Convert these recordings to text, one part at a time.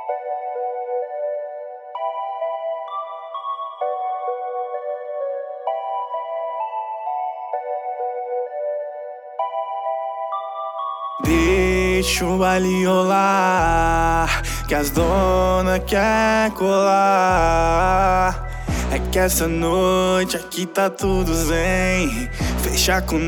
Deixa o baile rolar, que as dona quer colar. É que essa noite aqui tá tudo zen. Fecha com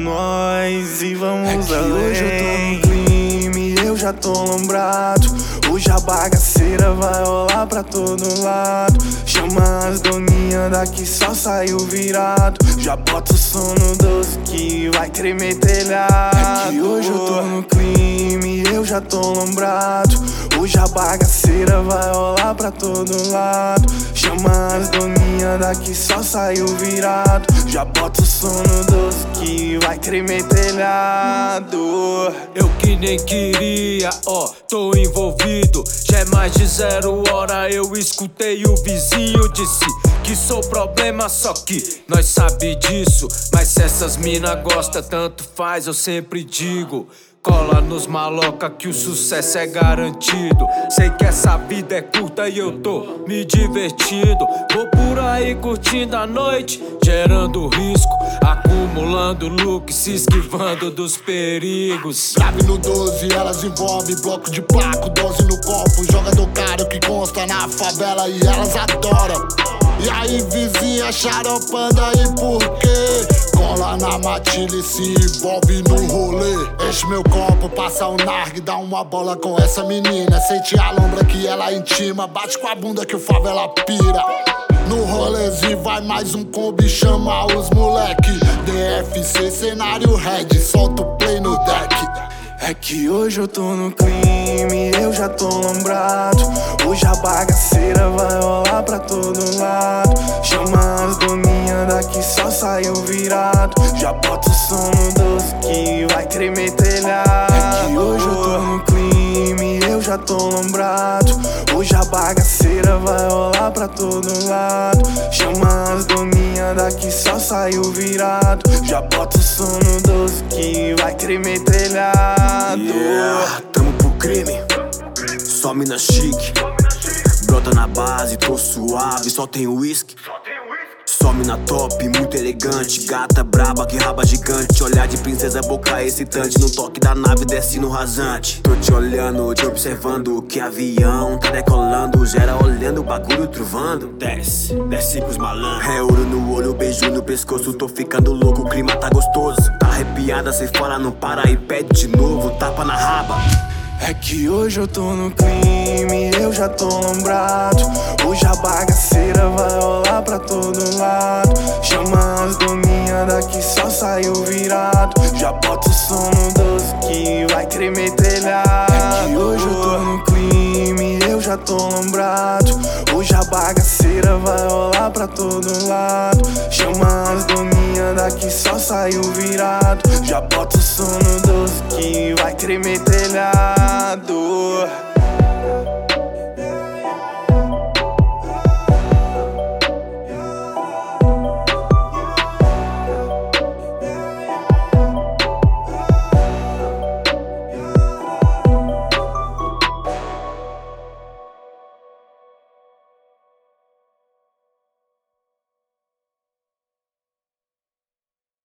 nós e vamos além. Hoje eu tô no clima, eu já tô lombrado. Hoje a bagaceira vai rolar pra todo lado. Chama as doninhas daqui, só saiu virado. Já bota o som no 12 que vai tremer telhado. É que hoje eu tô no clima, eu já tô lombrado. Hoje a bagaceira vai rolar pra todo lado. Chama as doninhas daqui, só saiu virado. Já bota o som no 12 que vai tremer telhado. Eu que nem queria, tô envolvido. Já é mais de 0 hora, eu escutei o vizinho. Disse que sou problema, só que nós sabe disso. Mas se essas mina gosta, tanto faz, eu sempre digo. Cola nos maloca que o sucesso é garantido. Sei que essa vida é curta e eu tô me divertindo. Vou por aí curtindo a noite, gerando risco, acumulando look, se esquivando dos perigos. Grave no 12, elas envolvem bloco de placo, 12 no copo, jogador caro que consta na favela e elas adoram. E aí vizinha xaropando aí por quê? Cola na matilha e se envolve no rolê. Enche meu copo, passa o nargue, dá uma bola com essa menina. Sente a lombra que ela intima, bate com a bunda que o favela pira. No rolezinho vai mais um combi, chama os moleque. DFC, cenário red, solta o play no deck. É que hoje eu tô no clima, eu já tô lombrado. Hoje a bagaceira vai rolar pra todo lado. Chama as doninhas daqui, só saiu virado. Já bota o som no 12 que vai tremer telhado. É que hoje eu tô no clima, eu já tô lombrado. Hoje a bagaceira vai rolar pra todo lado. Chama as doninhas daqui, só saiu virado. Já bota o som no 12 que vai tremer telhado. Tamo pro crime, só mina chique. Brota na base, tô suave, só tem uísque. Só mina top, muito elegante. Gata braba, que raba gigante. Olhar de princesa, boca excitante. No toque da nave, desce no rasante. Tô te olhando, te observando. Que avião tá decolando. Gera olhando o bagulho truvando. Desce, desce pros malandros. É ouro no olho, beijo no pescoço. Tô ficando louco, o clima tá gostoso. Tá arrepiada, cê fora, não para e pede de novo. Tapa na raba. É que hoje eu tô no clima, eu já tô lombrado. Hoje a bagaceira vai rolar pra todo lado. Chama as doninhas daqui, só saiu virado. Já bota o som no 12 que vai tremer telhado. É que hoje eu tô no clima, eu já tô lombrado. Hoje a bagaceira vai rolar pra todo lado. Chama as doninhas daqui, só saiu virado. Já bota o som no 12 que vai tremer telhado.